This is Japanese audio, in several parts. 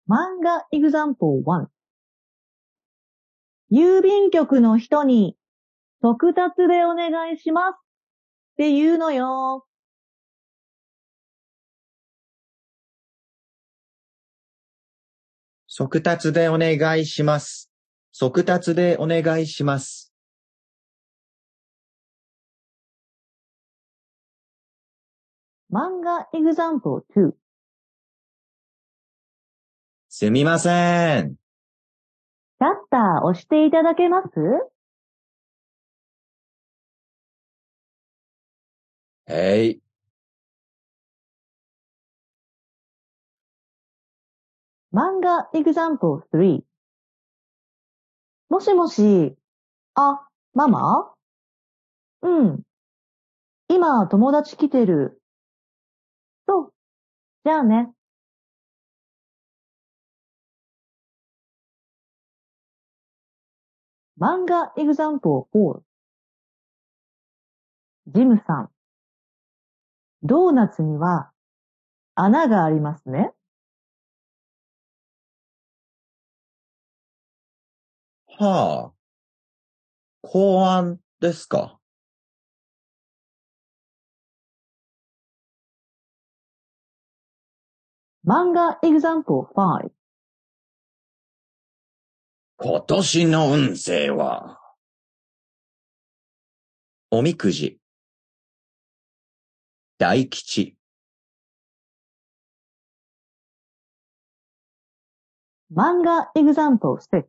漫画 example 1。郵便局の人に速達でお願いしますって言うのよ。 速達でお願いします。速達でお願いします。 漫画 example 2。 すみません。 シャッター押していただけます？ へい。 漫画 example 3。もしもし、あ、ママ？うん。今友達来てる。そう。じゃあね。漫画 example 4。ジムさん。ドーナツには穴がありますね。 はあ。公安ですか？ 漫画 example 5。 今年の運勢は、おみくじ、大吉。 漫画 example 6。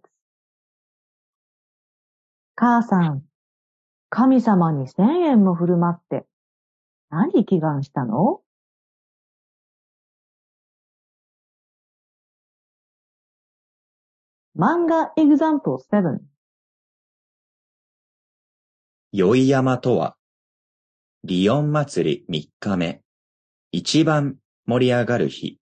母さん、神様に1000円も振る舞って、何祈願したの？漫画 example 7。 宵山とは、祇園祭り3日目、一番盛り上がる日。